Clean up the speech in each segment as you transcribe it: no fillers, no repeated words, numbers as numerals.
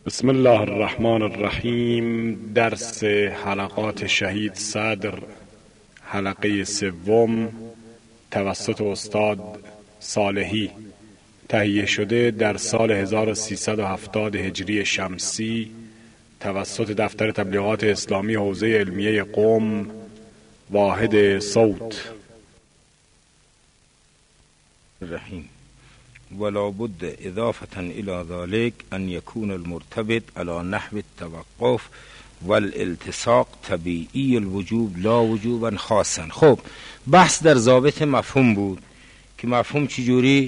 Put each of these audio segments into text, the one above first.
بسم الله الرحمن الرحیم. درس حلقات شهید صدر، حلقه سوم، توسط استاد صالحی، تهیه شده در سال 1370 هجری شمسی توسط دفتر تبلیغات اسلامی حوزه علمیه قم، واحد صوت. الرحیم. ولا بد اضافة الى ذلك ان يكون المرتبط على نحو التوقف والالتصاق طبيعي الوجوب لا وجوبا خاصا. خب بحث در ضابط مفهوم بود که مفهوم چجوری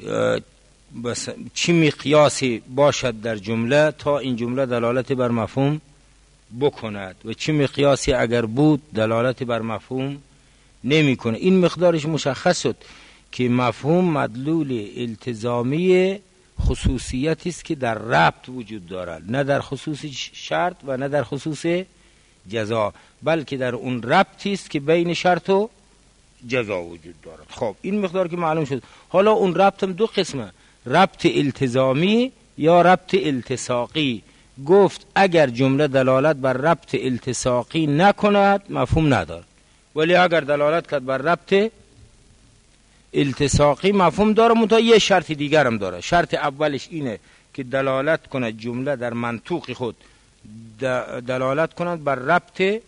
چی مقیاسی باشد در جمله تا این جمله دلالت بر مفهوم بکند و چی مقیاسی اگر بود دلالت بر مفهوم نمی کنه. این مقدارش مشخص شد که مفهوم مدلول التزامی خصوصیتی است که در ربط وجود دارد، نه در خصوص شرط و نه در خصوص جزا، بلکه در اون ربطی است که بین شرط و جزا وجود دارد. خب این مقدار که معلوم شد. حالا اون ربط هم دو قسمه، ربط التزامی یا ربط التصاقی. گفت اگر جمله دلالت بر ربط التصاقی نکند مفهوم ندارد، ولی اگر دلالت کرد بر ربط التصاقی مفهوم داره. منتها یه شرط دیگر هم داره. شرط اولش اینه که دلالت کنه جمله در منطوق خود دلالت کند بر ربط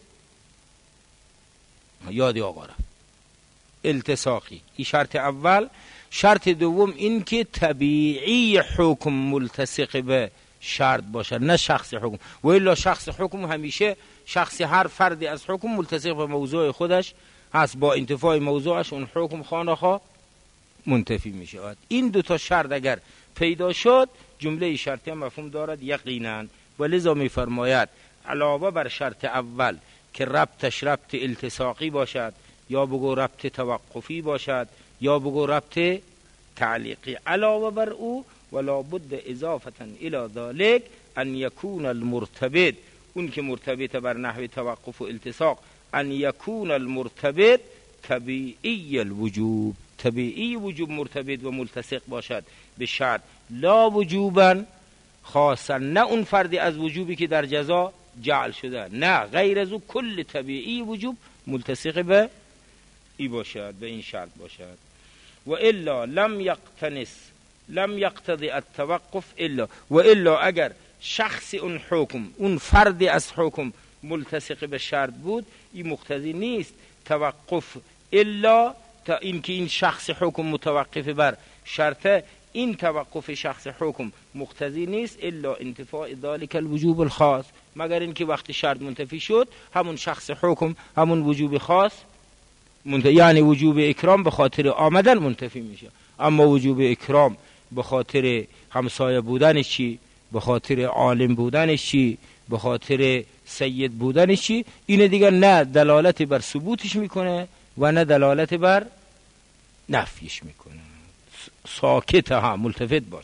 یادی آقا را التصاقی. این شرط اول. شرط دوم این که طبیعی حکم ملتصق به شرط باشه، نه شخص حکم. و الا شخص حکم همیشه شخص هر فردی از حکم ملتصق به موضوع خودش هست، با انتفاع موضوعش اون حکم خانخواه منتفی می شود. این دو تا شرط اگر پیدا شد جمله شرطی مفهوم دارد یقینا. و لذا می فرماید علاوه بر شرط اول که ربطش ربط التصاقی باشد، یا بگو ربط توقفی باشد، یا بگو ربط تعلیقی، علاوه بر او ولا بد اضافه الى ذلك ان يكون المرتبط، اون که مرتبط بر نحو توقف و التصاق، ان يكون المرتبط طبیعی الوجوب، طبیعی وجوب مرتبط و ملتصق باشد به شرط، لا وجوبا خاصا، نه اون فردی از وجوبی که در جزا جعل شده، نه غیر از او کل طبیعی وجوب ملتصق به ای باشد، به این شرط باشد. و الا لم یقتضی التوقف الا، و الا اگر شخص اون حکم، اون فردی از حکم ملتصق به شرط بود، این مقتضی نیست توقف الا تا اینکه این شخص حکم متوقف بر شرطه. این توقف شخص حکم مقتضی نیست الا انتفاء ذلك الوجوب الخاص، مگر اینکه وقتی شرط منتفی شد همون شخص حکم همون وجوب خاص یعنی وجوب اکرام به خاطر آمدن منتفی میشه. اما وجوب اکرام به خاطر همسایه بودنش چی، به خاطر عالم بودنش چی، به خاطر سید بودنش چی، این دیگر نه دلالت بر ثبوتش میکنه و نه دلالت بر نفیش میکنه. ساکت ها، ملتفت باش.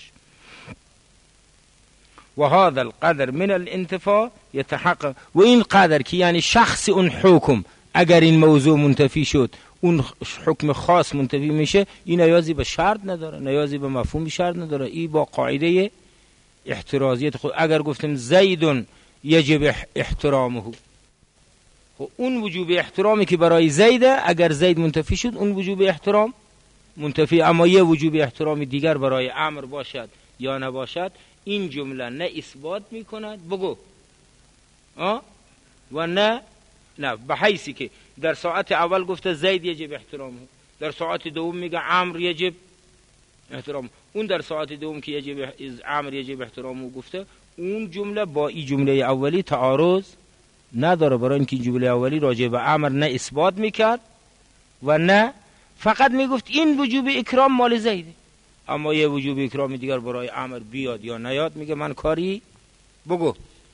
و هذا القدر من الانتفاع يتحقق، و این قدر که یعنی شخص اون حکم اگر این موضوع منتفی شد اون حکم خاص منتفی میشه، این نیازی به شرط نداره، نیازی به مفهوم شرط نداره. این با قاعده احترازیت خود. اگر گفتم زید یجب احترامه، اون وجوب احترامی که برای زیده اگر زید منتفی شد اون وجوب احترام منتفی. اما یه وجوب احترامی دیگر برای امر باشد یا نباشد، این جمله نه اثبات میکند بگو و نه به حیثی که در ساعت اول گفته زید یجب احترامه، در ساعت دوم میگه امر یجب احترام، اون در ساعت دوم که یجب امر یجب احترامه گفته، اون جمله با این جمله اولی تعارض نداره، برای اینکه جمله اولی راجع به امر نه اثبات میکرد و نه فقط میگفت این وجوب اکرام مال زیده. اما یه وجوب اکرام دیگر برای امر بیاد یا نیاد میگه من کاری بگو.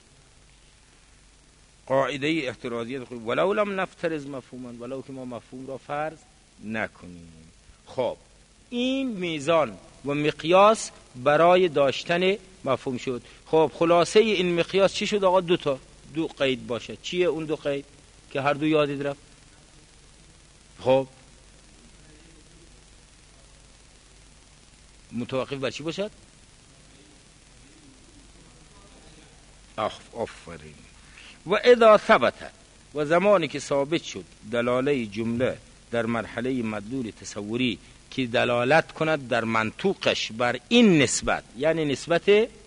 قاعده احترازیت خود ولو لم نفترض مفهوما، ولو که ما مفهوم را فرض نکنیم. خب این میزان و مقیاس برای داشتن مفهوم شد. خب خلاصه این مقیاس چی شد آقا؟ دو قید باشه. چیه اون دو قید که هر دو یادید رفت؟ خب متوقف بر چی باشد؟ آفرین. و اذا ثبت، و زمانی که ثابت شد دلاله جمله در مرحله مدلول تصوری که دلالت کند در منطوقش بر این نسبت، یعنی نسبت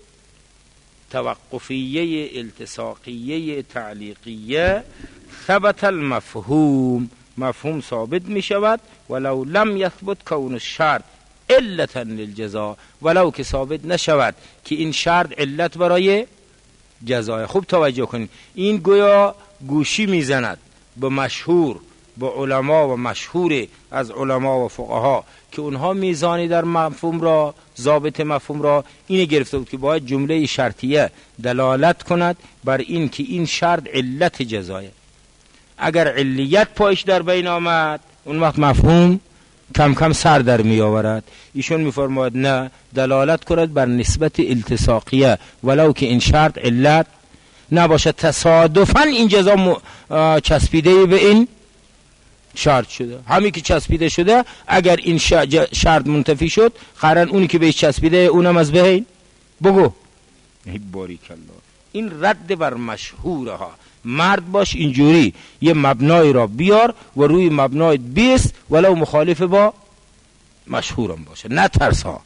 توقفیه، التصاقیه، تعلیقیه، ثبت المفهوم، مفهوم ثابت می شود. ولو لم یثبت کون الشرط علتا للجزاء، ولو که ثابت نشود که این شرط علت برای جزای. خوب توجه کنید، این گویا گوشی میزند به مشهور، به علما و مشهور از علما و فقها که اونها میزانی در مفهوم را، ضابط مفهوم را اینه گرفته بود که باید جمله شرطیه دلالت کند بر این که این شرط علت جزایه. اگر علیت پایش در بین آمد اون وقت مفهوم کم کم سر در می آورد. ایشون می فرماید نه، دلالت کند بر نسبت التصاقیه ولو که این شرط علت نباشه. تصادفاً این جزا چسبیده به این شرط شده، همین که چسبیده شده اگر این شرط منتفی شد قرن اونی که بهش چسبیده اونم از بین بگو. باریک الله. این رد بر مشهورها. مرد باش اینجوری یه مبنای را بیار و روی مبنای بیست ولو مخالف با مشهورم باشه، نه ترس ها.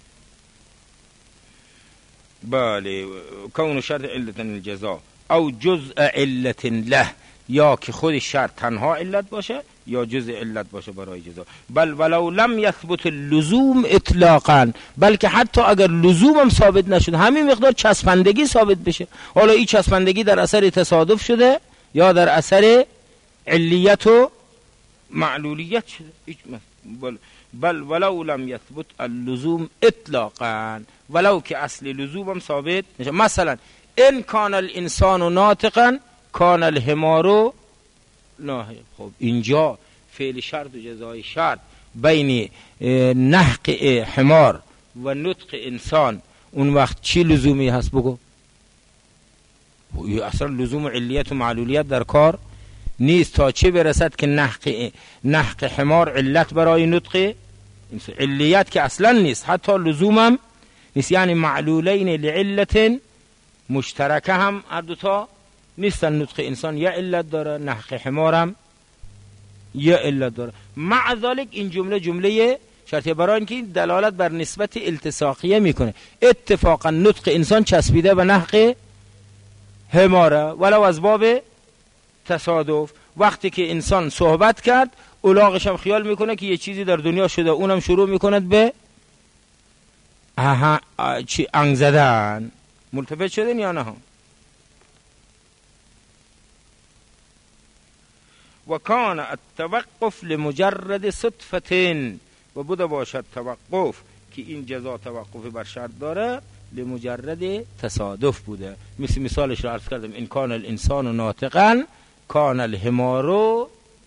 بله، کون شرط علت الجزاء او جزء علت له، یا که خود شرط تنها علت باشه یا جزء علت باشه برای جزا. بل ولو لم یثبت اللزوم اطلاقا، بلکه حتی اگر لزوم هم ثابت نشد، همین مقدار چسبندگی ثابت بشه. حالا این چسبندگی در اثر تصادف شده یا در اثر علیت و معلولیت شده. بل ولو لم یثبت اللزوم اطلاقا، ولو که اصل لزوم هم ثابت نشه. مثلا ان کان الانسان ناطقا کان الحمار ناهق. خب اینجا فعل شرط و جزای شرط بین نحق حمار و نطق انسان، اون وقت چی لزومی هست بگو؟ اصلا لزوم علیت و معلولیت در کار نیست تا چه برسد که نحق حمار علت برای نطق علیت که اصلا نیست، حتی لزومم نیست. یعنی معلولین لعلت مشترکه هم هر دوتا نیستن. نطق انسان یا علت داره، نحق حمارم یا علت داره. مع ذلك این جمله شرطیه برای اینکه دلالت بر نسبت التصاقیه میکنه. اتفاقا نطق انسان چسبیده به نحق حماره ولو از باب تصادف. وقتی که انسان صحبت کرد الاغش هم خیال میکنه که یه چیزی در دنیا شده، اونم شروع میکند به انگ زدن. ملتفت شدن یا نه؟ و کان التوقف لمجرد صدفة، و بوده باشد توقف که این جزا توقف بر شرط داره لمجرد تصادف بوده. مثالش را عرض کردم، این کان الانسان ناطقا کان الحمار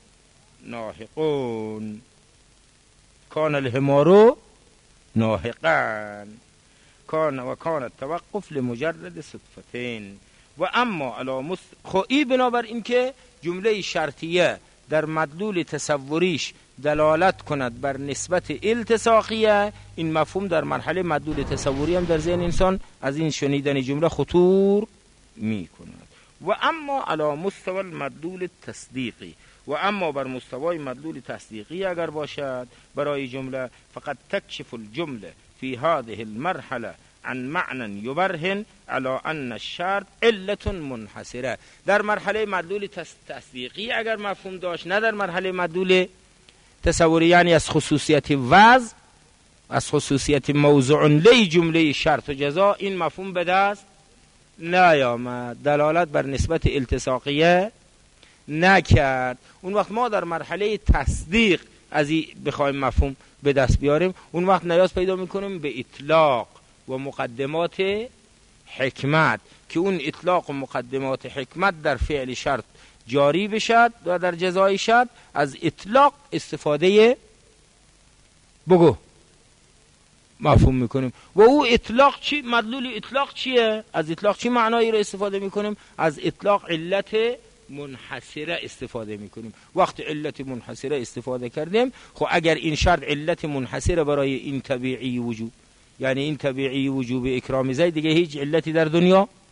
ناحقون، کان الحمار ناحقا، و کان التوقف لمجرد صدفة. و اما علی خویی بنابر این که جمله شرطیه در مدلول تصوریش دلالت کند بر نسبت التصاقیه، این مفهوم در مرحله مدلول تصوری هم در ذهن انسان از این شنیدن جمله خطور می کند. و اما علی مستوى المدلول تصدیقی، و اما بر مستوای مدلول تصدیقی اگر باشد برای جمله، فقط تکشف الجمله فی هذه المرحله عن معنى یبرهن على ان الشرط علت منحصره. در مرحله مدلول تصدیقی اگر مفهوم داشت، نه در مرحله مدلول تصوری، یعنی از خصوصیت وضع، از خصوصیت موضوع لی جمله شرط و جزا این مفهوم به دست نیامد، دلالت بر نسبت التصاقیه نکرد. اون وقت ما در مرحله تصدیق از این بخوایم مفهوم به دست بیاریم، اون وقت نیاز پیدا میکنیم به اطلاق و مقدمات حکمت، که اون اطلاق و مقدمات حکمت در فعل شرط جاری بشد و در جزای شرط از اطلاق استفاده بگو مفهوم میکنیم. و او اطلاق چی؟ مدلول اطلاق چیه؟ از اطلاق چی معنایی رو استفاده میکنیم؟ از اطلاق علت منحصره استفاده میکنیم. وقت علت منحصره استفاده کردیم، خب اگر این شرط علت منحصره برای این طبیعی وجوب، یعنی این طبیعی وجوب اکرام زید، دیگه هیچ علتی در دنیا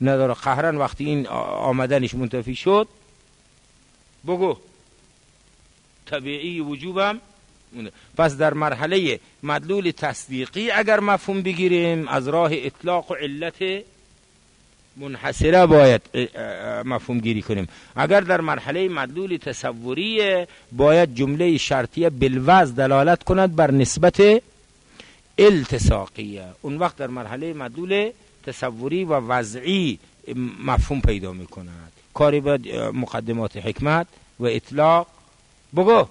نداره. قهرن وقتی این آمدنش منتفی شد بگو طبیعی وجوبم. پس در مرحله مدلول تصدیقی اگر مفهوم بگیریم از راه اطلاق و علت منحصره باید مفهوم گیری کنیم. اگر در مرحله مدلول تصوری باید جمله شرطیه بالوضع دلالت کند بر نسبت التصاقیه. اون وقت در مرحله مدلول تصوری و وضعی مفهوم پیدا می کند. کاری باید مقدمات حکمت و اطلاق بگو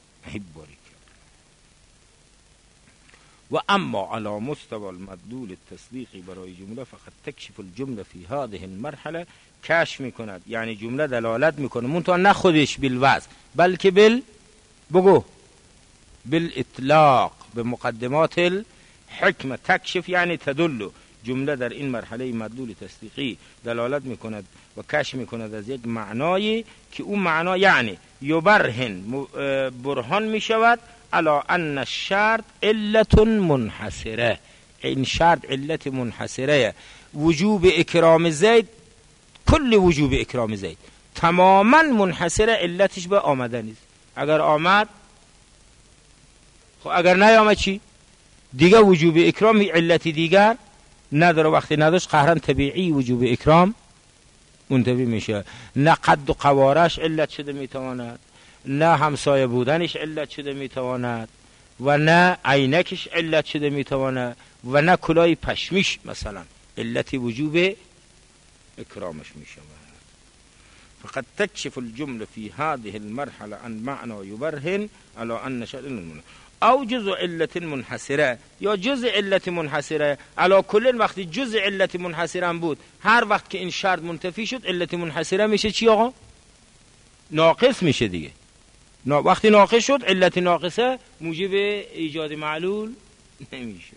و اما على مستوى المدلول التصدیقی برای جمله فقط تکشف الجمله فی هذه المرحله، کشف میکند یعنی جمله دلالت میکنه منتها نه خودش بالوضع بلکه بگو بالاطلاق به مقدمات الحکمه. تکشف یعنی تدل. جمله در این مرحله مدلول تصدیقی دلالت میکند و کشف میکند از یک معنایی که اون معنا یعنی یبرهن برهان میشود علی ان الشرط علت منحصره. این شرط علت منحصره. وجوب اکرام زید، کل وجوب اکرام زید تماما منحصره، علتش به آمدن است. اگر آمد خب، اگر نیامد چی؟ دیگه وجوب اکرام علت دیگر نداره. وقتی نداشت قهرن طبیعی وجوب اکرام منتفی میشه. نه قد و قوارش علت شده میتواند، نه همسایه بودنش علت شده میتواند، و نه عینکش علت شده میتواند، و نه کلاه پشمیش مثلا علت وجوب اکرامش میشه. فقط تکشف الجمله فی هذه المرحله عن معنى یبرهن على ان شرط او جزء علت منحصره، یا جزء علت منحصره. علا کلن وقتی جزء علت منحصره بود، هر وقت که این شرط منتفی شد علت منحصره میشه چی آقا؟ ناقص میشه دیگه. وقتی ناقص شد علت ناقصه موجب ایجاد معلول نمیشه.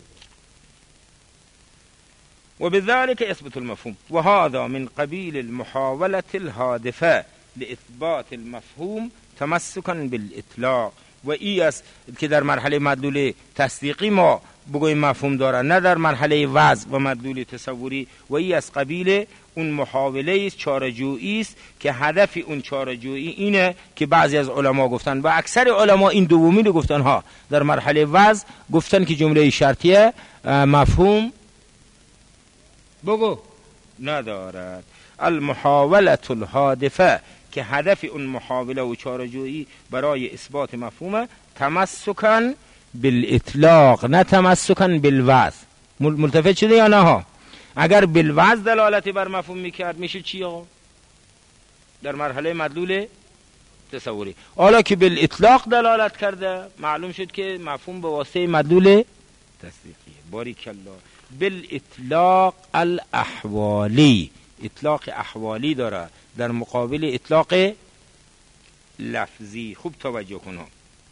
و بذلك اثبت المفهوم و هذا من قبیل المحاولة الهادفه لاثبات المفهوم تمسكا بالاطلاق. و ای است که در مرحله مدلول تصدیقی ما بگویم مفهوم داره، نه در مرحله وضع و مدلول تصوری. و ای از قبیل اون محاوله است، چاره‌جویی است که هدف اون چاره‌جویی اینه که بعضی از علما گفتن و اکثر علما این دومی رو گفتن ها. در مرحله وضع گفتن که جمله شرطیه مفهوم بگو ندارد. المحاوله الهادفه که هدف اون محاوله و چاره‌جویی برای اثبات مفهوم تمسکن بالاطلاق نه تمسکن بالوضع. ملتفت شده یا نه ها؟ اگر بالوضع دلالت بر مفهوم میکرد میشه چی آقا؟ در مرحله مدلول تصوری. حالا که بالاطلاق دلالت کرده معلوم شد که مفهوم به واسطه مدلول تصدیقی. باریکالله. بالاطلاق الاحوالی، اطلاق احوالی داره در مقابل اطلاق لفظی. خوب توجه کنم.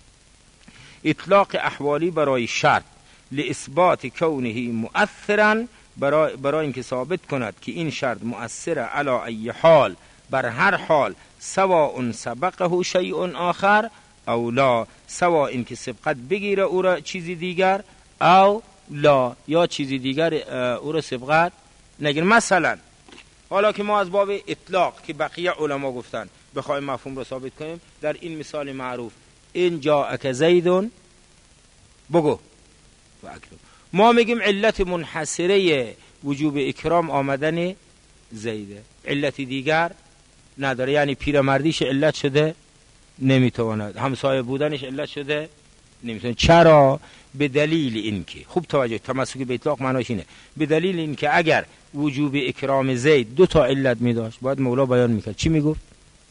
اطلاق احوالی برای شرط لاثبات کونه مؤثرا، برای اینکه ثابت کند که این شرط مؤثر علی ای حال، بر هر حال، سواء سبقه شیء آخر او لا، سواء اینکه سبقت بگیره او را چیزی دیگر او لا، یا چیزی دیگر او را سبقت نگیره. مثلا حالا که ما از باب اطلاق که بقیه علما گفتن بخوایم مفهوم رو ثابت کنیم، در این مثال معروف این جاءک زیدون بگو و اکرم، ما میگیم علت منحصره وجوب اکرام آمدن زیده، علت دیگر نداره. یعنی پیرمردیش علت شده نمیتواند، همسایه بودنش علت شده نمیتواند. چرا؟ به دلیل اینکه، خوب توجه، تمسک به اطلاق معناش اینه، به دلیل اینکه اگر وجوب اکرام زید دو تا علت می داشت باید مولا بیان میکرد. چی میگفت؟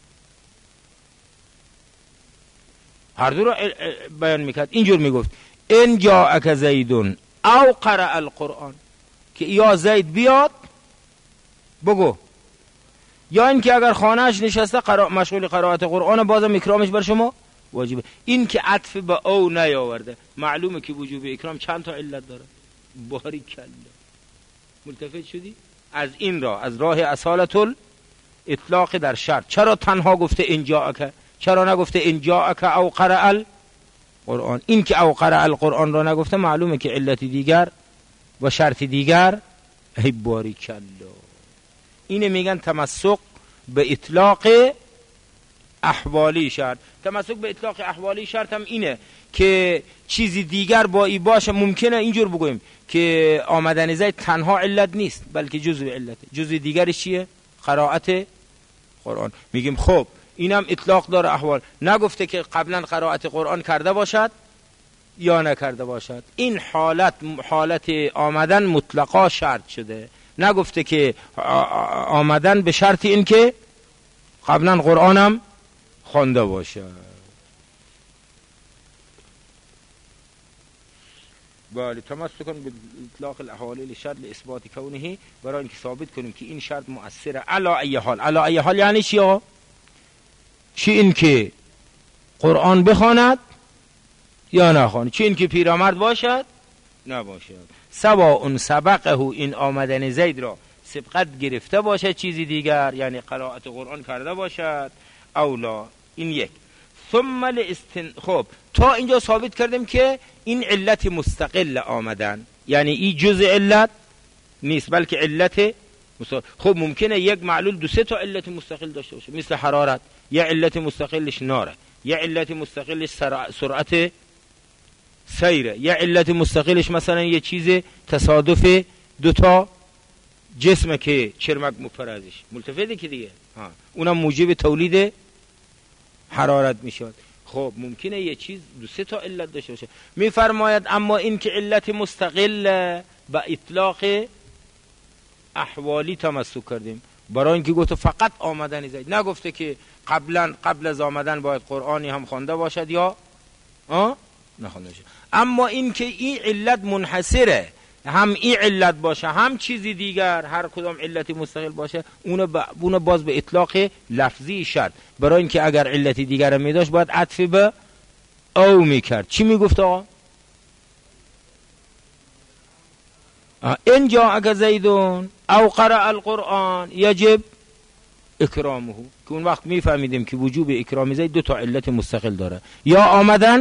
هر دو را بیان میکرد. اینجور میگفت ان جاءک زیدون او قرأ القرآن، که یا زید بیاد بگو، یا اینکه اگر خانهش نشسته مشغول قرائت قرآن بازم اکرامش بر شما واجبه. این که عطف به او نیاورده معلومه که وجوب اکرام چند تا علت داره. باریکالله. ملتفت شدی؟ از این راه، از راه اصالت الاطلاق در شرط، چرا تنها گفته ان جاءک؟ چرا نگفته ان جاءک او قرأ القرآن؟ این که او قرأ القرآن را نگفته معلومه که علت دیگر و شرط دیگر. ای باریکالله. اینه میگن تمسک به اطلاق احوالی شرط. تمسک به اطلاق احوالی شرط هم اینه که چیزی دیگر با ای باشه. ممکنه اینجور بگویم که آمدن زید تنها علت نیست بلکه جزء علته. جزء دیگرش چیه؟ قرائت قرآن. میگیم خب اینم اطلاق داره احوال. نگفته که قبلا قرائت قرآن کرده باشد یا نکرده باشد. این حالت آمدن مطلقا شرط شده. نگفته که آمدن به شرط این که قبلا قرآنم خوانده باشد. بله، تمسک کن به اطلاق الاحوال لشرط لاثبات کونه، برای اینکه ثابت کنیم که این شرط مؤثره. علی ای حال. علی ای حال یعنی چی؟ چی این که قرآن بخواند یا نخواند، چی این که پیرمرد باشد نباشد. سواء سبقه، این آمدن زید را سبقت گرفته باشد چیزی دیگر، یعنی قرائت قرآن کرده باشد اولا. این یک. ثم خب تا اینجا ثابت کردیم که این علت مستقل آمدن، یعنی این جزء علت نیست بلکه علت مستقل. خب ممکنه یک معلول دو سه تا علت مستقل داشته باشه، مثل حرارت یا علت مستقلش ناره، یا علت مستقلش سرعت سیره، یا علت مستقلش مثلا یه چیز تصادف دوتا جسمه که چرمک مفرزش ملتفته که دیگه اونم موجب تولید حرارت میشود. خب ممکنه یه چیز دو سه تا علت داشته باشه. میفرماید اما این که علت مستقل به اطلاق احوالی تمسک کردیم، برای اینکه گفت فقط آمدن زید، نگفته که قبل از آمدن باید قرآنی هم خوانده باشد یا نخوانده باشد. اما این که این علت منحصره، هم این علت باشه هم چیزی دیگر، هر کدام علتی مستقل باشه، اون باز به اطلاق لفظی شرط، برای اینکه اگر علتی دیگر هم میداشت باید عطف به او میکرد. چی میگفت آقا؟ این جا اگر زیدون او قرأ القرآن یجب اکرامه، که اون وقت میفهمیدیم که وجوب اکرام زید دو تا علت مستقل داره، یا آمدن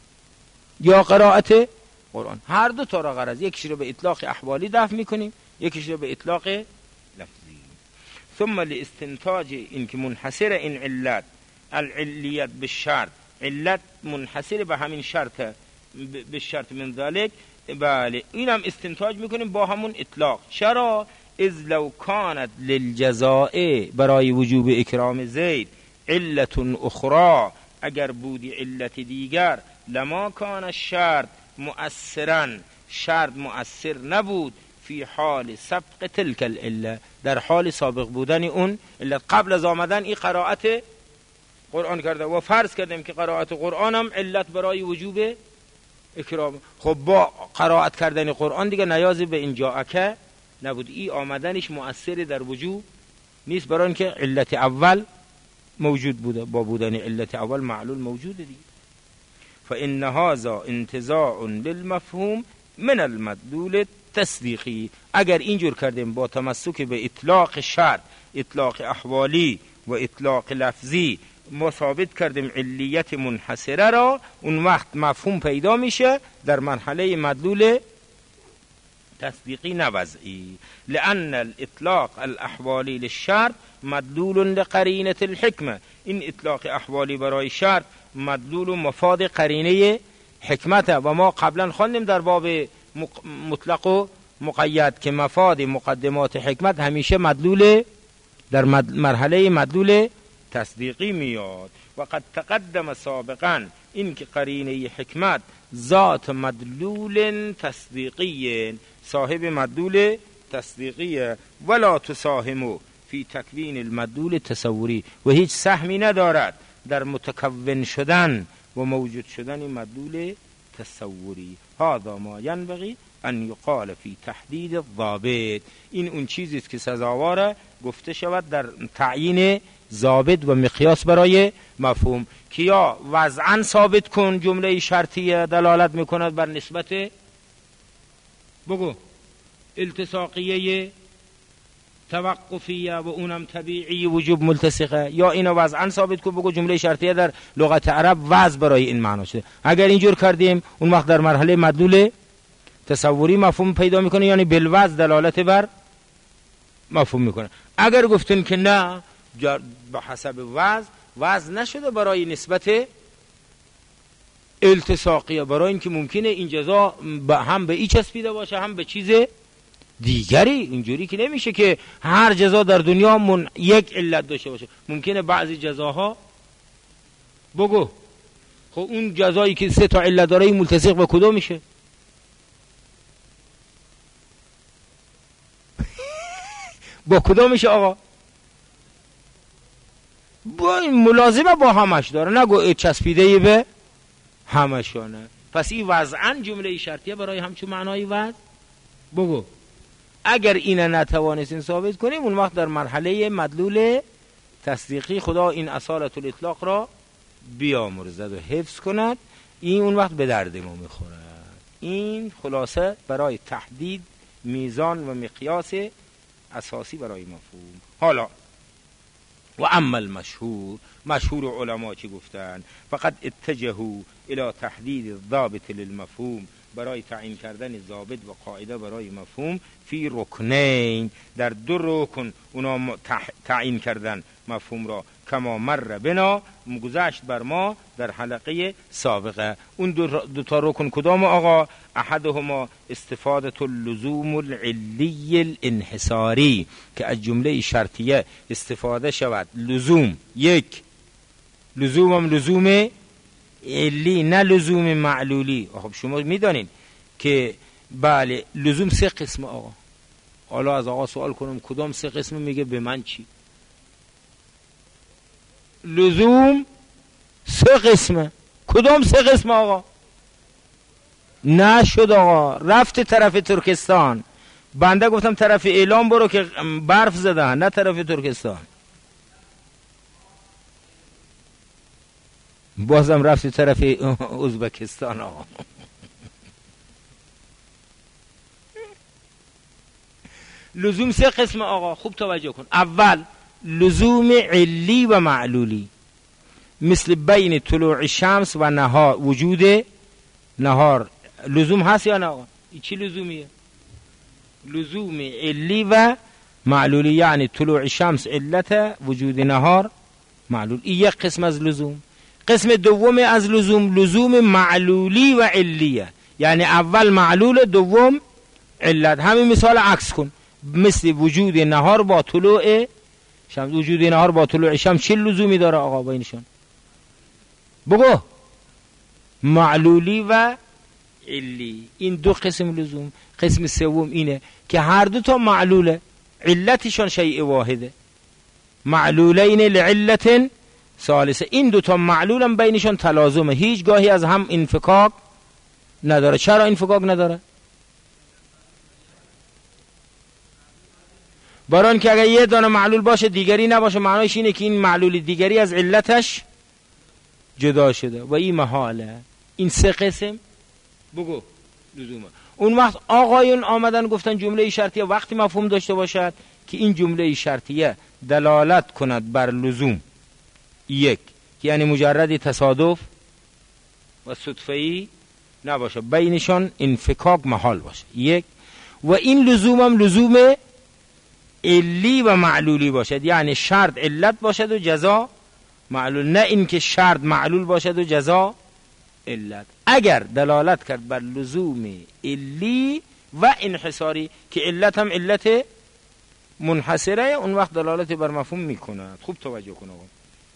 یا قرائت قرآن. هر دو تا را غرض، یکیش رو به اطلاق احوالی دفع میکنیم، یکیش رو به اطلاق لفظی. ثم لاستنتاج این که منحصر این علت العلیت بالشرط، علت منحصر به همین شرط، به شرط من ذلك. بله اینم استنتاج میکنیم با همون اطلاق. چرا؟ اذ لو کانت للجزاء، برای وجوب اکرام زید علت اخرى، اگر بودی علت دیگر، لما کان الشرط مؤثرا، شرط مؤثر نبود فی حال سبق تلک العله، در حال سابق بودن اون علت. قبل از آمدن این قرائت قرآن کرده و فرض کردیم که قرائت قرآن هم علت برای وجوب اکرام. خب با قرائت کردن قرآن دیگه نیازی به این جاءکه نبود، این آمدنش مؤثر در وجوب نیست، برای اینکه علت اول موجود بوده، با بودن علت اول معلول موجوده دیگه. فإن هذا انتزاع للمفهوم من المدلول تصدیقی. اگر اینجور کردیم با تمسک به اطلاق شرط، اطلاق احوالی و اطلاق لفظی، ما ثابت کردیم علیت منحصره را، اون وقت مفهوم پیدا میشه در مرحله مدلول تصدیقی نوضعی. لأن الاطلاق الاحوالی للشرط مدلول لقرینة الحکمه، این اطلاق احوالی برای شرط مدلول و مفاد قرینه حکمت، و ما قبلا خواندیم در باب مطلق و مقید که مفاد مقدمات حکمت همیشه مدلول در مرحله مدلول تصدیقی میاد. و قد تقدم سابقا این که قرینه حکمت ذات مدلول تصدیقی، صاحب مدلول تصدیقی، ولا تساهمو فی تکوین المدلول تصوری، و هیچ سهمی ندارد در متکون شدن و موجود شدن مدلول تصوری. هذا ما ينبغي ان يقال فی تحدید الضابط، این اون چیزی است که سزاواره گفته شود در تعیین ضابط و مقیاس برای مفهوم، که یا وضعا ثابت کن جمله شرطیه دلالت میکند بر نسبت بگو التصاقیه توقفیه و اونم طبیعی وجوب ملتصقه، یا اینو وضعا ثابت کن بگو جمله شرطیه در لغت عرب وضع برای این معنا شده. اگر اینجور کردیم اون وقت در مرحله مدلول تصوری مفهوم پیدا میکنه، یعنی بالوضع دلالت بر مفهوم میکنه. اگر گفتن که نه به حسب وزن نشده برای نسبت التصاقیه، برای اینکه ممکنه این جزا هم به ای چسبیده باشه هم به چیز دیگری. اینجوری که نمیشه که هر جزا در دنیا یک علت داشته باشه. ممکنه بعضی جزاها بگو خب اون جزایی که 3 تا علت داره این ملتصق به کدوم میشه؟ با کدوم میشه آقا؟ با این ملازمه با همش داره، نگو چسبیده به همشانه. پس این وضعاً جمله شرطیه برای همچون معنای وضع. بگو اگر اینه نتوانستین ثابت کنیم اون وقت در مرحله مدلول تصدیقی خدا این اصالت الاطلاق را بیامرزد و حفظ کند. این اون وقت به درد ما میخوره. این خلاصه برای تحدید میزان و مقیاس اساسی برای مفهوم. حالا و اما مشهور علما چی گفتن؟ فقط اتجهوا الى تحدید ضابط للمفهوم، برای تعیین کردن ضابط و قاعده برای مفهوم فی رکنین، در 2 رکن اونا تعیین کردن مفهوم را، کما مر بنا گذشت بر ما در حلقه سابقه. اون 2 تا رکن کدام آقا؟ احدهما استفاده اللزوم العلی الانحصاری، که از جمله شرطیه استفاده شود لزوم. یک لزوم هم لزوم علی نه لزوم معلولی. خب شما میدانین که بله لزوم 3 قسم آقا. حالا از آقا سوال کنم کدام 3 قسم؟ میگه به من چی؟ لزوم 3 قسمه. کدام 3 قسم آقا؟ نشد آقا، رفت طرف ترکستان. بنده گفتم طرف اعلام برو که برف زدن، نه طرف ترکستان. بازم رفت طرف ازبکستان آقا. لزوم 3 قسم آقا، خوب توجه کن. اول لزوم علی و معلولی، مثل بین طلوع شمس و نهار، وجود نهار لزوم هست یا نه آقا؟ این چی لزومیه؟ لزوم علی و معلولی، یعنی طلوع شمس علت، وجود نهار معلول. این یک قسم از لزوم. قسم دوم از لزوم لزوم معلولی و علیه، یعنی اول معلول دوم علت. همین مثال عکس کن، مثل وجود نهار با طلوع شمس. وجود نهار با طلوع شمس چه لزومی داره آقا بینشون؟ بگو. معلولی و علی. این 2 قسم لزوم. قسم سوم اینه که هر 2 تا معلوله، علتشان شیء واحده، معلولین لعلت ثالثه. این 2 تا معلولم بینشان تلازمه، هیچ گاهی از هم انفکاک نداره. چرا انفکاک نداره؟ برای اینکه اگر یه دانه معلول باشه دیگری نباشه، معنایش اینه که این معلول دیگری از علتش جدا شده و این محاله. این 3 قسم بگو لزومه. اون وقت آقایون آمدن گفتن جمله شرطیه وقتی مفهوم داشته باشد که این جمله شرطیه دلالت کند بر لزوم. یک، یعنی مجرد تصادف و صدفه‌ای نباشه، بینشان انفکاک محال باشه. یک، و این لزوم هم لزوم علی و معلولی باشد، یعنی شرط علت باشد و جزا معلول، نه اینکه شرط معلول باشد و جزا علت. اگر دلالت کرد بر لزوم علی و انحصاری که علت هم علت منحصره، اون وقت دلالت بر مفهوم میکند. خوب توجه کن آقا.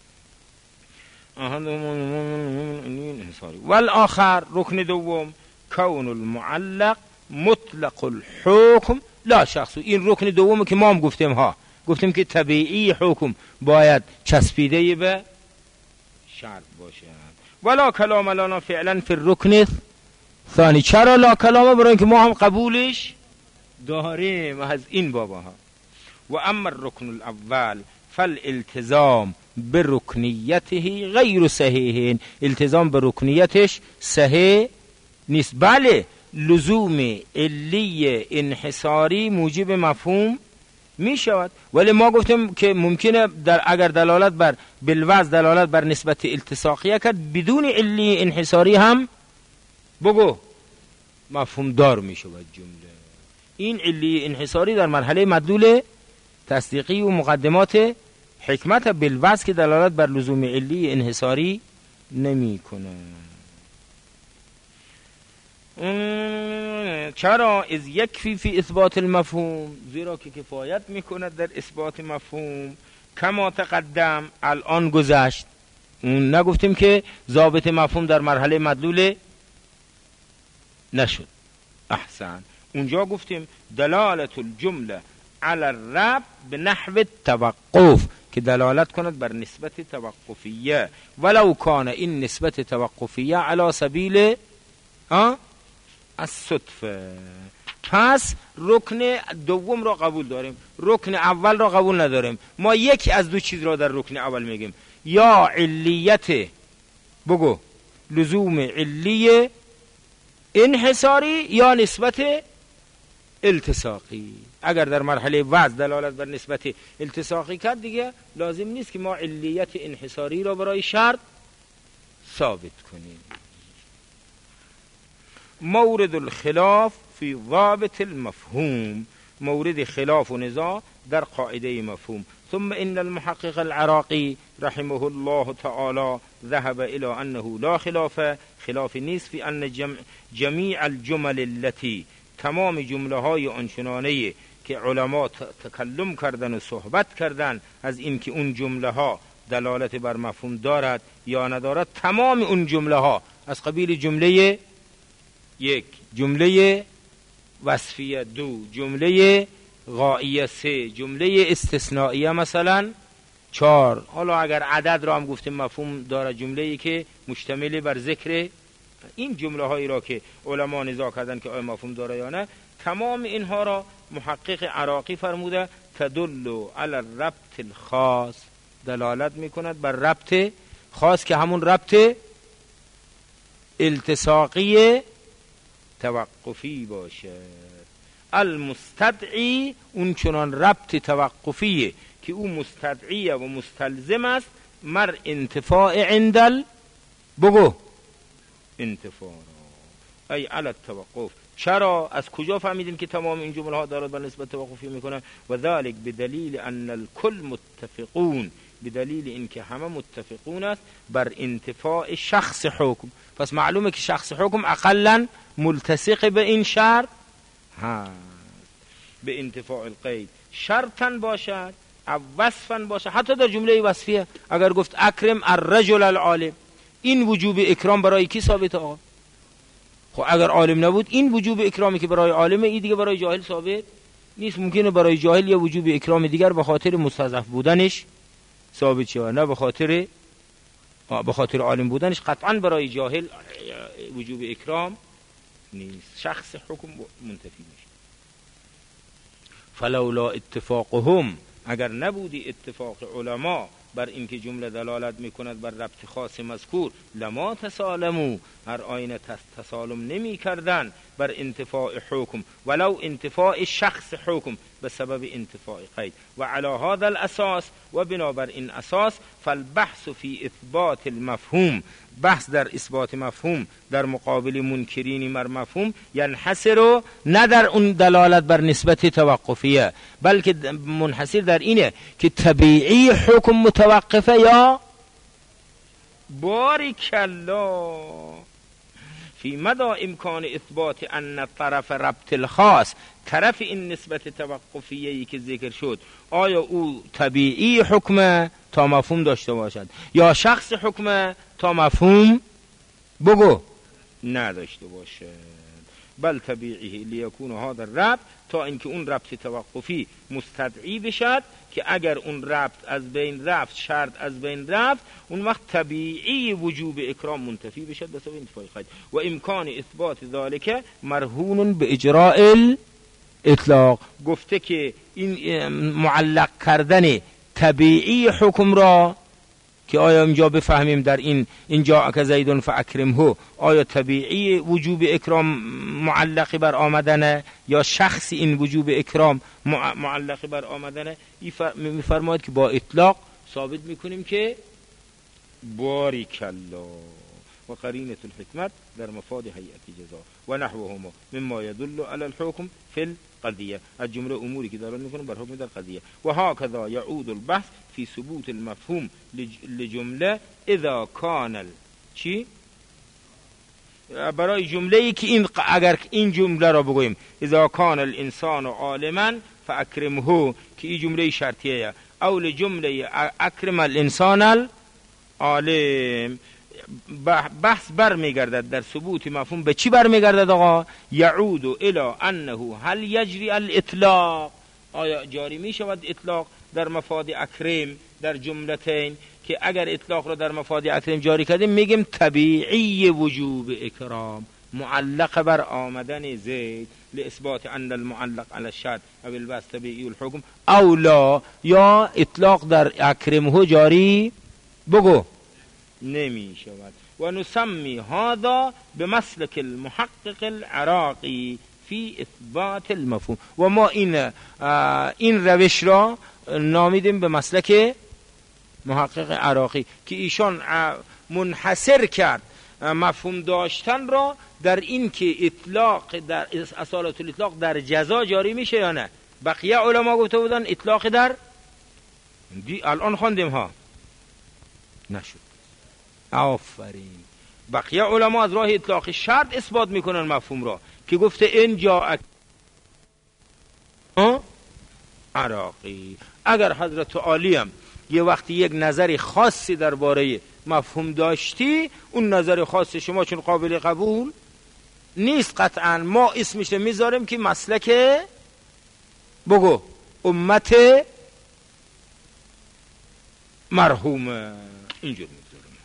والآخر رکن دوم کون المعلق مطلق الحکم لا شخص. این رکن دوم که ما هم گفتیم که طبیعی حکم باید چسبیده به شرط باشه. ولا کلام لنا فعلا فی الرکن ثانی. چرا لا کلامه؟ برای اینکه ما هم قبولش داریم از این باباها. و اما الرکن الاول فالالتزام برکنیته غیر صحیح. التزام به رکنیتش صحیح نیست. بله لزوم علی انحصاری موجب مفهوم می شود، ولی ما گفتیم که ممکنه اگر دلالت بر بالوضع دلالت بر نسبت التصاقیه کرد بدون علی انحصاری هم بگو مفهوم دار می شود جمله. این علی انحصاری در مرحله مدلول تصدیقی و مقدمات حکمت بالوصف که دلالت بر لزوم علی انحصاری نمی کنه. چرا؟ از یکفی فی اثبات المفهوم، زیرا که کفایت میکند در اثبات مفهوم. کما تقدم، الان گذشت. اون نگفتیم که ضابط مفهوم در مرحله مدلول نشد. احسن. اونجا گفتیم دلالت الجمله علی الرب به نحو توقف، که دلالت کند بر نسبت توقفیه، ولو کان این نسبت توقفیه علی سبیل الصدفه. پس رکن دوم را قبول داریم، رکن اول را قبول نداریم. ما یکی از دو چیز را در رکن اول میگیم، یا علیت بگو لزوم علی انحصاری یا نسبت التصاقی. اگر در مرحله وضع دلالت بر نسبت التصاقی کرد، دیگه لازم نیست که ما علیت انحصاری را برای شرط ثابت کنیم. مورد الخلاف فی ضابط المفهوم، مورد خلاف و نزاع در قاعده مفهوم. ثم ان المحقق العراقی رحمه الله تعالی ذهب الى انه لا خلاف نیست فی ان جمیع الجمل التي، تمام جمله های آنچنانه که علما تکلم کردن و صحبت کردن از این که اون جمله ها دلالت بر مفهوم دارد یا ندارد، تمام اون جمله ها از قبیل جمله یک، جمله وصفیه دو، جمله غائیه سه، جمله استثنائیه مثلا چهار. حالا اگر عدد را هم گفتیم مفهوم داره، جمله‌ای که مشتمل بر ذکر این جمله هایی را که علما نزاع کردن که آیا مفهوم داره یا نه، تمام اینها را محقق عراقی فرموده تدل علی الربط الخاص، دلالت میکند بر ربط خاص که همون ربط التصاقی توقفی باشه. المستدعی، اون چنان ربط توقفیه که او مستدعیه و مستلزم است مر انتفاع عندل بگو انتفاع ای علی التوقف. چرا؟ از کجا فهمیدیم که تمام این جمله ها دارد بر نسبت توقفی میکنن؟ و ذلك بدلیل ان الكل متفقون، بدلیل اینکه همه متفقون است بر انتفاع شخص حکم. پس معلومه که شخص حکم اقلا ملتصق به این شرط به انتفاع القید، شرطا باشد او وصفا باشد. حتی در جمله وصفیه اگر گفت اکرم الرجل العالم، این وجوب اکرام برای کی ثابته؟ آقا خب اگر عالم نبود این وجوب اکرامی که برای عالمه، این دیگه برای جاهل ثابت نیست. ممکنه برای جاهل یه وجوب اکرام دیگر به خاطر مستضعف بودنش ثابت شه، نه به خاطر عالم بودنش. قطعا برای جاهل وجوب اکرام نیست، شخص حکم منتفی میشه. فلولا اتفاقهم، اگر نبودی اتفاق علما بر اینکه جمله دلالت میکند بر ربط خاص مذکور، لما تسالمو، هر آینه تسالم نمی کردن بر انتفاع حکم، ولو انتفاع شخص حکم به سبب انتفاع قید. و علی هذا الاساس، و بنابر این اساس، فالبحث فی اثبات المفهوم، بحث در اثبات مفهوم در مقابل منکرین مر مفهوم، ینحصر نه در اون دلالت بر نسبت توقفیه، بلکه منحصر در اینه که طبیعی حکم متوقفه یا بارک الله فی مدى امکان اثبات ان طرف ربط الخاص، طرف این نسبت توقفیه‌ای که ذکر شد، آیا او طبیعی حکم تا مفهوم داشته باشد یا شخص حکم تا مفهوم بگو نداشته باشد. بل طبیعی لیکون هذا الربط، تا اینکه اون ربط توقفی مستدعی بشد که اگر اون ربط از بین رفت، شرط از بین رفت، اون وقت طبیعی وجوب اکرام منتفی بشد به سبب انتفاع قید. و امکان اثبات ذالک مرهون به اجراء الاطلاق، گفته که این معلق کردن طبیعی حکم را که آیا اینجا بفهمیم در اینجا که زیدون فاکرمه، آیا طبیعی وجوب اکرام معلق بر آمدنه یا شخص این وجوب اکرام معلق بر آمدنه؟ میفرماید که با اطلاق ثابت میکنیم که بارک الله. و قرینة الحکمت در مفاد هیئت جزا و نحوهما مما يدل على الحكم في القضیه، از جمله اموری که دارن میکنن بر حکم در قضیه. و هكذا يعود البحث في ثبوت المفهوم لجمله اذا كان چی؟ برای جمله ای که این اگر این جمله را بگوییم اذا كان الانسان عالما فاکرمه، که این جمله شرطیه، او لجمله اکرم الانسان العالم، بحث برمیگردد در ثبوت مفهوم به چی برمیگردد آقا؟ یعود الى انه هل یجری الاطلاق، آیا جاری می شود اطلاق در مفاد اکرم در جملتین، که اگر اطلاق را در مفاد اکرم جاری کردیم میگیم طبیعی وجوب اکرام معلق بر آمدن زید لاثبات ان المعلق على الشرط او البس طبیعی الحکم او لا، یا اطلاق در اکرمه جاری بگو نمی شود. و نسمی هذا بمسلک المحقق العراقی فی اثبات المفهوم، و ما این روش را نامیدیم به مسلک محقق عراقی که ایشان منحصر کرد مفهوم داشتن را در این که اطلاق در اصالت الاطلاق در جزا جاری میشه یا نه. بقیه علما گفته بودن اطلاق در الان خواندیم ها نشد. آفرین. بقیه علما از راه اطلاق شرط اثبات میکنن مفهوم را که گفته این جا عراقی. اگر حضرت عالی هم یه وقتی یک نظری خاصی درباره مفهوم داشتی، اون نظر خاص شما چون قابل قبول نیست قطعا، ما اسمش رو میذاریم که مسلک بگو امت مرحومه، اینجور میذاریم.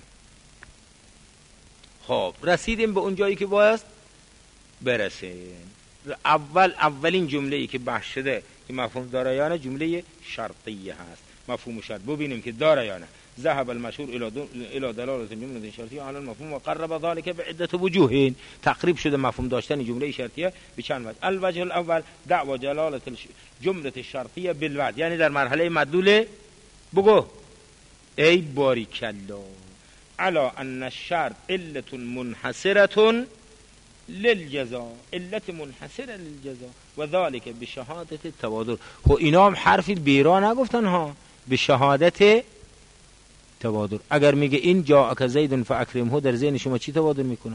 خب رسیدیم به اون جایی که باید برسیم. اولین جمله ای که بحث شده که مفهوم داره یا نه جمله شرطیه هست. مفهوم شرط ببینیم که داره یا نه. ذهب المشهور الى دلاله جمله شرطیه على المفهوم و قرب ذلك بعده وجوه. تقریب شده مفهوم داشتن جمله شرطیه به چند وجه. الوجه الاول دعوى جلاله جمله الشرطیه بالوعد، یعنی در مرحله مدلول بگو ای باریکالله على ان الشرط علة منحصره للجزاء، علت منحصره للجزاء و ذلك بشهادت التبادر. خب اینا هم حرفی بیرا نگفتن ها، به شهادت تبادر. اگر میگه این جاءک زید فاکرمه، در ذهن شما چی تبادر میکنه؟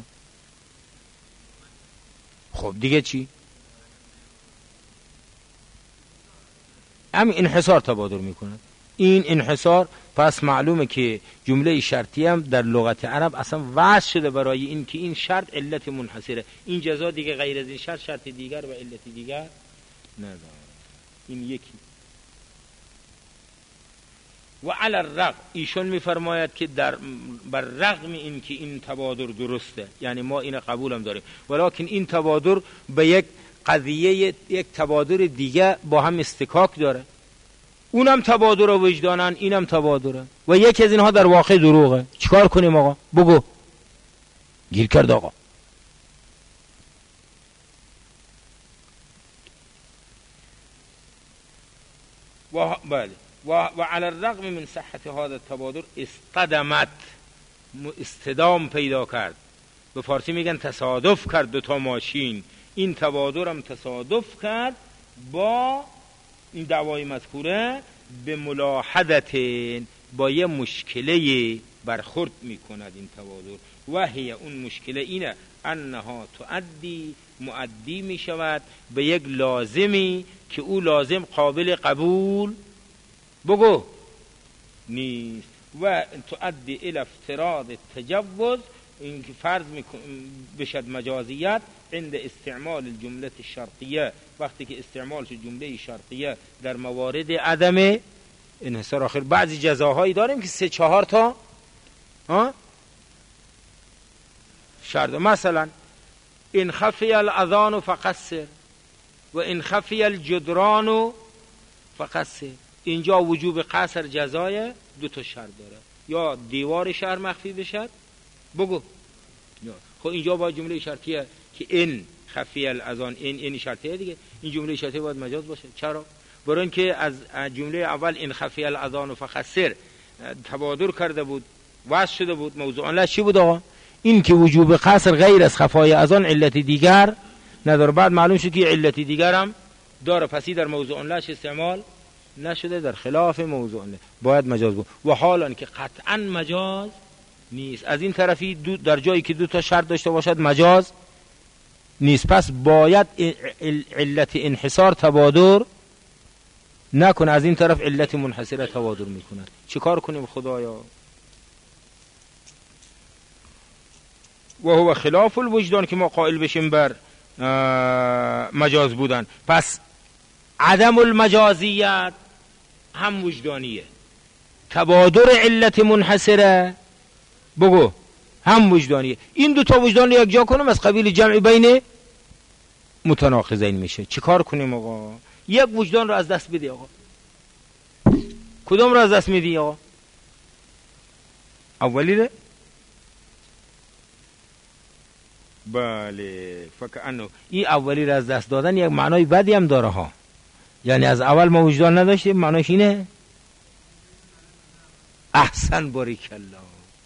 خب دیگه چی؟ همین انحصار تبادر میکنه. این انحصار پس معلومه که جمله شرطی هم در لغت عرب اصلا وضع شده برای این که این شرط علت منحصره، این جزا دیگه غیر از این شرط دیگر و علت دیگر نداره. این یکی. و علی الرغم، ایشون میفرماید که بر رغم این که این تبادر درسته، یعنی ما این قبولم داریم، ولیکن این تبادر به یک قضیه یک تبادر دیگه با هم استکاک داره. اونم تبادر وجدانن، اینم تبادره و یکی از اینها در واقع دروغه. چیکار کنیم آقا؟ بگو. گیر کرد آقا. بله. و علی الرغم من صحت هذا التبادر استدامت، استدام پیدا کرد. به فارسی میگن تصادف کرد دو تا ماشین. این تبادر هم تصادف کرد با این دعوای مذکوره به ملاحظت، با یه مشکله برخورد میکند این تبادر. و هی اون مشکله اینه انها تؤدی، مؤدی میشود به یک لازمی که او لازم قابل قبول بگو نیست. و تؤدی الى افتراض التجوز، این که فرض بشد مجازیت عند استعمال الجمله الشرطیه، وقتی که استعمال شد جمله شرطیه در موارد عدم انحصار. آخر بعضی جزاهایی داریم که 3-4 تا شرط، مثلا ان خفی الاذان فقصر و ان خفی الجدران فقصر. اینجا وجوب قصر جزای 2 تا شرط داره، یا دیوار شهر مخفی بشد بگو. خب اینجا با جمله شرطیه که ان خفی الاذان، این شرطیه دیگه، این جمله شرطیه باید مجاز باشه. چرا؟ برای اینکه از جمله اول ان خفی الاذان فقصر تبادر کرده بود، واسه شده بود موضوع. الله چی بود آقا؟ این که وجوب قصر غیر از خفای از آن علت دیگر نداره. بعد معلوم شد که علت دیگر هم داره، پسی در موضوع لش استعمال نشده، در خلاف موضوع باید مجاز بود. و حالا که قطعا مجاز نیست، از این طرفی در جایی که دو تا شرط داشته باشد مجاز نیست، پس باید علت انحصار تبادر نکنه، از این طرف علت منحصره تبادر میکنه. چه کار کنیم خدایا؟ و هو خلاف الوجدان که ما قائل بشیم بر مجاز بودن. پس عدم المجازیت هم وجدانیه، تبادر علت منحصره بگو هم وجدانیه. این دو تا وجدان رو یک جا کنم از قبیل جمع بین متناقضین میشه. چه کار کنیم آقا؟ یک وجدان رو از دست بدی آقا. کدوم رو از دست میدی آقا؟ اولی رو؟ بله، فکرانه این اولی رو از دست دادن یک معنای بدی هم داره ها. یعنی از اول ما وجدان نداشتیم، معناش اینه؟ احسن، باریک الله.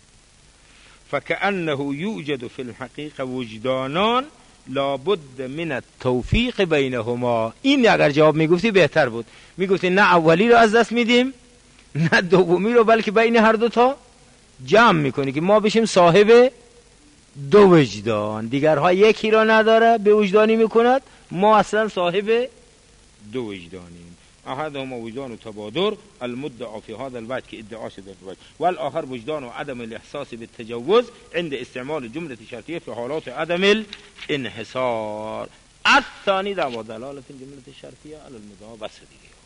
فکأنه یوجد فی الحقیقه وجدانان لابد من التوفیق بینهما. این اگر جواب میگفتی بهتر بود. میگفتی نه اولی رو از دست میدیم نه دومی رو، بلکه بین هر دو تا جمع میکنی که ما بشیم صاحب دو وجدان. دیگرها یکی را نداره به وجدانی میکند، ما اصلا صاحب دو وجدانیم. احدهما وجدان تبادر المدعى في هذا الوجه که ادعا شده الوجه، والآخر وجدان عدم الاحساس بالتجوز عند استعمال جمله شرطیه في حالات عدم الانحصار. الثانی دعوى دلالة الجملة الشرطية على المضاف. بس دیگه